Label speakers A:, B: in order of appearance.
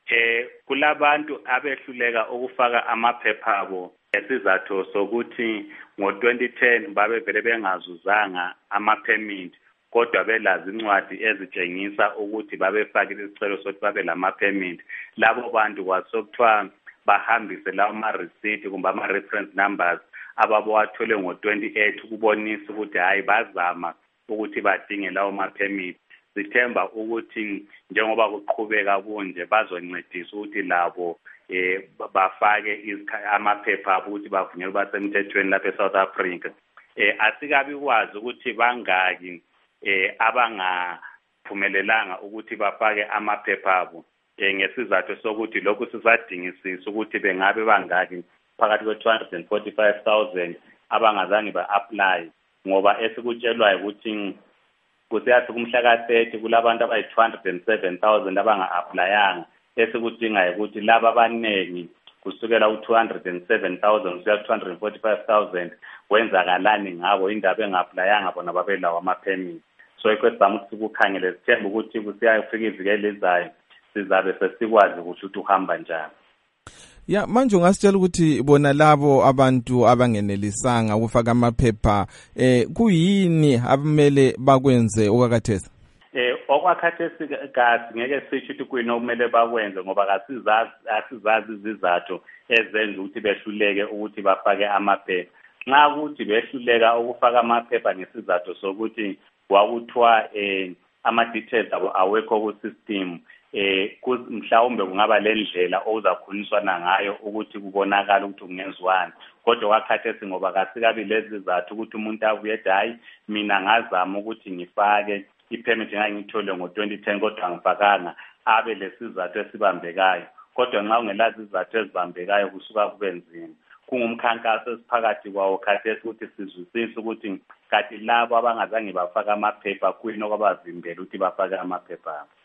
A: Kulabantu abehluleka ukufaka amaphepha abo esizathu sokuthi ngo-2010 babevele bengazuzanga ama-permit kodwa belazi incwadi ezitshengisa ukuthi babefakile isicelo sokuthi babe lama-permit. Labo bantu kwasokuthiwa bahambise lawo ma-receipt kumbe ama-reference numbers ababawathole ngo-28 ukubonisa ukuthi hayi bazama ukuthi badinge lawo ma-permit. Sithemba ukuthi njengoba kuqhubeka kunje bazoncedisa ukuthi labo bafake amaphepha abo ukuthi bavunyelwe basemthethweni lapha eSouth Africa. Asikabi kwazi ukuthi bangaki abangaphumelelanga ukuthi bafake amaphepha abo ngesizathu sokuthi lokhu sisadingisisa ukuthi bengabe bangaki phakathi kwe-245,000 abangazange ba-apply ngoba esikutshelwayo ukuthi kusiyathi kumhla ka-30 kulabantu abayi-207,000 abanga-applyanga esikudingayo ukuthi laba abaningi kusukela ku-207,000 kusiya ku-245,000 kwenzakalani ngabo indaba enga-applyanga bona babelawo ama-permit. So ekwesizama ukuthi sikukhangele sithemba ukuthi kusiyafika iviki elizayo sizabe sesikwazi ukuthi uhamba njani.
B: Ya manje ungasitshela ukuthi bona labo abantu abangenelisanga ukufaka amaphepha kuyini abamele bakwenze okwakhathesi?
A: Okwakhathesi kazi ngeke sisho ukuthi kuyini okumele bakwenze ngoba asizazi izizathu ezenza ukuthi behluleke ukuthi bafake amaphepha. Nxa ukuthi behluleka ukufaka amaphepha ngesizathu sokuthi kwakuthiwa ama-details abo awekho ku-system, mhlawumbe kungaba le ndlela okuzakhulunyiswana ngayo ukuthi kubonakala ukuthi kungenziwani. Kodwa kwakhathesi ngoba kasikabi lezi zizathu ukuthi umuntu avuye ethi hayi mina ngazama ukuthi ngifake i-permit ngangiyithole ngo-2010 kodwa angifakanga, abe lesizathu esibambekayo. Kodwa nxa ungelazi izizathu ezibambekayo kusuka kube nzima. Kungumkhankaso esiphakathi kwawo khathesi ukuthi sizwisise ukuthi kanti labo abangazange bafaka amaphepha kuyini okwabavimbela ukuthi bafake amaphepha abo.